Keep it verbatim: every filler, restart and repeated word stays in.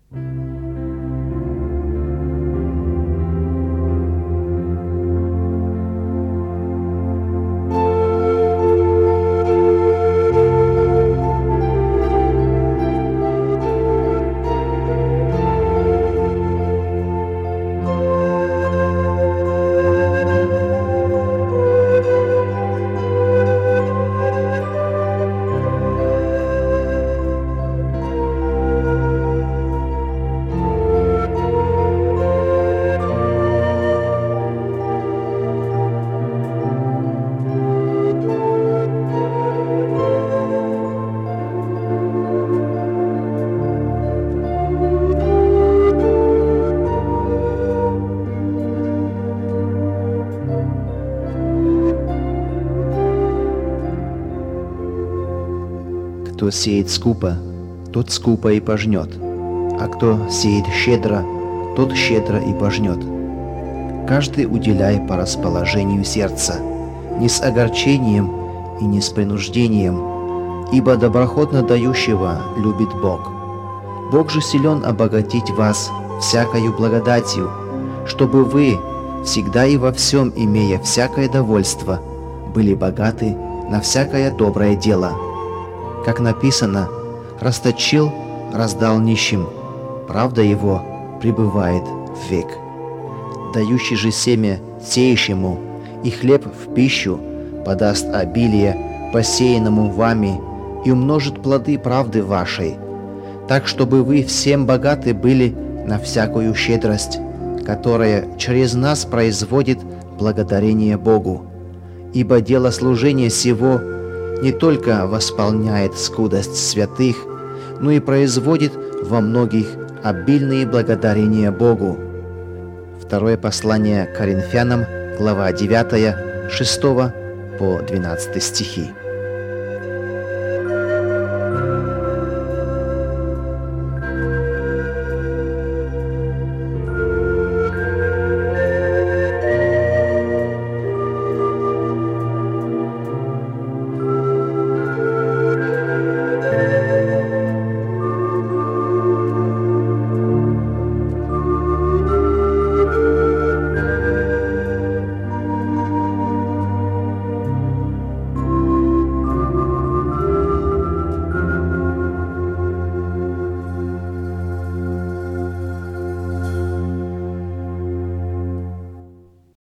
Кто сеет скупо, тот скупо и пожнет, а кто сеет щедро, тот щедро и пожнет. Каждый уделяй по расположению сердца, не с огорчением и не с принуждением, ибо доброходно дающего любит Бог. Бог же силен обогатить вас всякою благодатью, чтобы вы, всегда и во всем имея всякое довольство, были богаты на всякое доброе дело. Как написано, расточил, раздал нищим, правда его пребывает век. Дающий же семя сеющему и хлеб в пищу подаст обилие посеянному вами и умножит плоды правды вашей, так чтобы вы всем богаты были на всякую щедрость, которая через нас производит благодарение Богу. Ибо дело служения сего не только восполняет скудость святых, но и производит во многих обильные благодарения Богу. Второе послание Коринфянам, глава девятая, шестого по двенадцатый стихи.